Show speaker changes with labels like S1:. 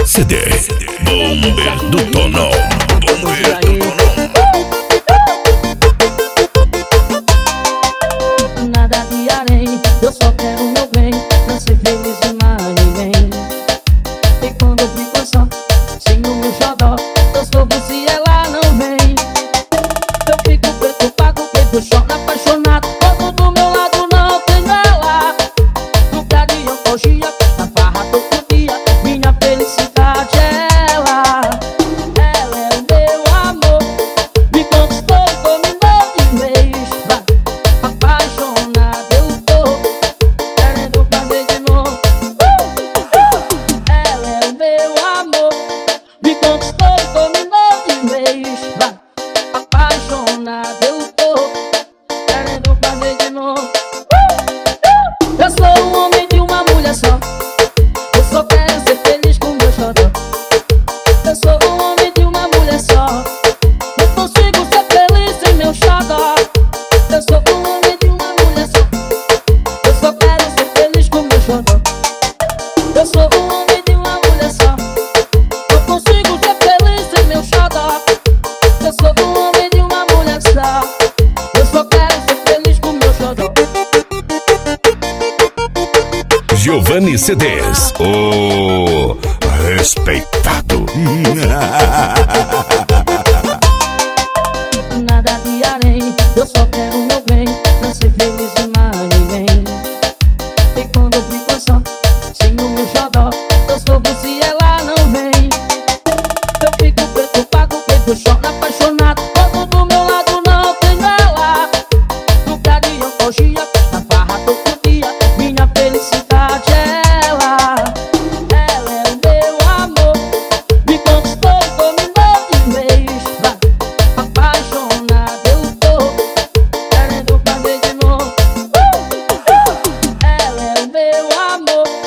S1: CD Bomber do Tonão. Bomber do Tonão.
S2: Nada de harém, eu só quero meu bem, pra ser feliz e mais ninguém. E quando eu fico só, sem o meu xodó, eu soube se ela não vem. Eu fico preocupado, feito choro apaixonado, quando do meu lado não tem ela. Lugar de euforia, na farra todo dia, minha felicidade é ela. Ela é o meu amor, me conquistou e dominou de vez. Apaixonado eu tô, querendo fazer de novo. Ela é o meu amor, me conquistou e dominou de vez. Apaixonado eu tô, querendo fazer de novo. Eu sou um homem de uma mulher só, eu só quero ser feliz com meu xodó. Eu sou um homem de uma mulher só, não consigo ser feliz sem meu xodó. Eu sou um homem de uma mulher só, eu só quero ser feliz com meu xodó. Eu sou um homem de uma mulher só, não consigo ser feliz sem meu xodó. Eu sou um homem de uma mulher só, eu só quero ser feliz com meu xodó.
S1: Giovanni CDs, o respeitado.
S2: Nada de harém, eu só quero meu bem, pra ser feliz e mais ninguém. E quando eu fico só, sem o meu xodó, eu soube se ela não vem. Eu fico preocupado, feito choro apaixonado, quando do meu lado não tem ela. Lugar de euforia, na farra todo dia, minha felicidade é ela. Ela é o meu amor, me conquistou e dominou de vez. Apaixonado eu tô, querendo fazer de novo. Ela é o meu amor,